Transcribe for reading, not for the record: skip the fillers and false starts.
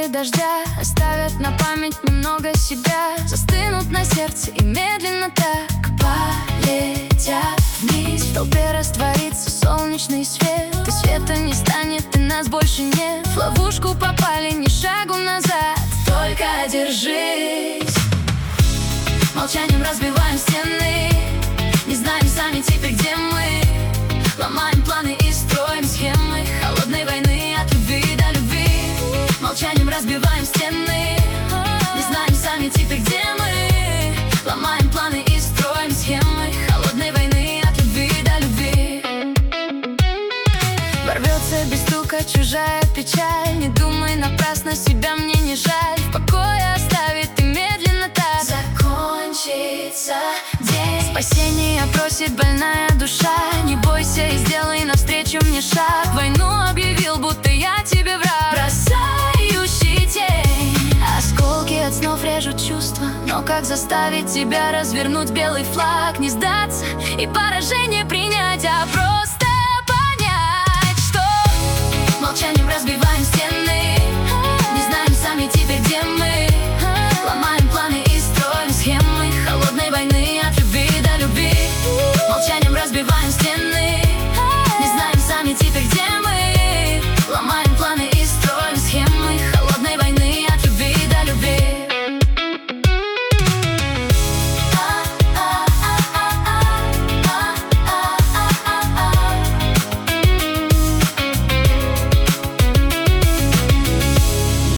Капли дождя оставят на память немного себя, застынут на сердце и медленно так полетят вниз. В толпе растворится солнечный свет, и света не станет, и нас больше нет. В ловушку попали, ни шагу назад, только держись. Молчанием разбиваем стены, не знаем сами теперь, где мы. Ломаем планы и строим схемы холодной войны от любви до любви. Молчанием разбиваем стены, не знаем сами теперь, где мы. Ломаем планы и строим схемы холодной войны от любви до любви. Ворвется без стука чужая печаль, не думай напрасно, себя мне не жаль. В покое оставит и медленно так закончится день. Спасение просит больная душа, не бойся и сделай навстречу мне шаг. Войну объявил, будто я тебе враг, бросающий тень. Осколки от снов режут чувства, но как заставить тебя развернуть белый флаг? Не сдаться и поражение принять, а просто понять, что молчанием разбивать